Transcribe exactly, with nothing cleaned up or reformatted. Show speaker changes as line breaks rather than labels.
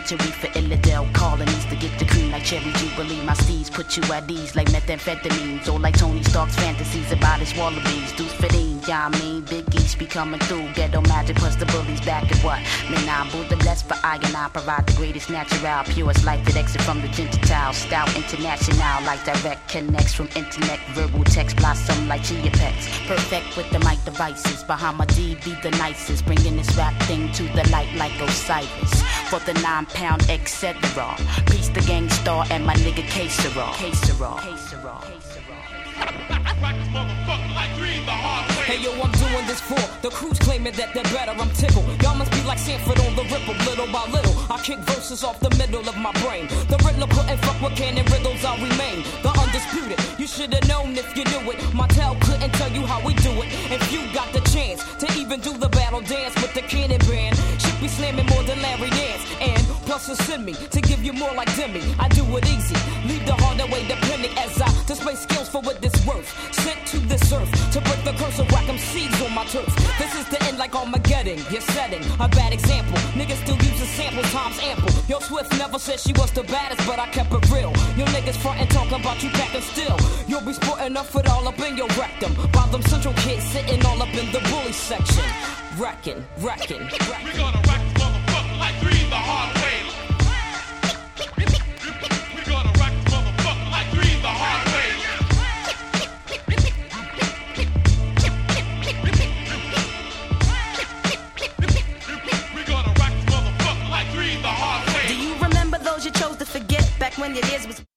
penitentiary for Illidale colonies to get the cream like Cherry Jubilee. My steeds put you at ease like methamphetamines, or like Tony Stark's fantasies about his wallabies. Deuce fifteen, yeah, I mean, Big East be coming through. Ghetto magic plus the bullies back at what? Man, I'm Buddha blessed for I and I provide the greatest natural, purest life that exit from the Gentile. Style international, like direct connects from internet, verbal text blossom like chia pets. Perfect with the mic devices, Bahama-D be the nicest, bringing this rap thing to the light like Osiris. For the nine pound et cetera. Peace the gang star and my nigga K-Sera. K-Sera. K-Sera.
Hey yo, I'm doing this for the crews claiming that they're better. I'm tickled. Y'all must be like Sanford on the Ripple. Little by little, I kick verses off the middle of my brain. The Riddler couldn't fuck with cannon riddles. I remain the undisputed. You should've known if you knew it. My tell couldn't tell you how we do it. If you got the chance to even do the battle dance with the cannon band, should be slamming more than Larry Nance. And plus, send me to give you more like Demi. I do it easy, leave the hard away depending as I display skills for what it's worth. Sent to this earth to break the curse of whack 'em seeds on my turf. This is the end like Armageddon. You're setting a bad example. Niggas still using samples, times ample. Yo, Swift never said she was the baddest, but I kept it real. Yo, niggas frontin' talking about you packing still. You'll be sporting up it all up in your rectum. While them central kids sitting all up in the bully section. Wrecking, wrecking, wrecking.
We gonna wreck this motherfucker like three the hard way. We gonna wreck this motherfucker like three the hard way. We gonna wreck this motherfucker like three the hard way.
Do you remember those you chose to forget back when your ears was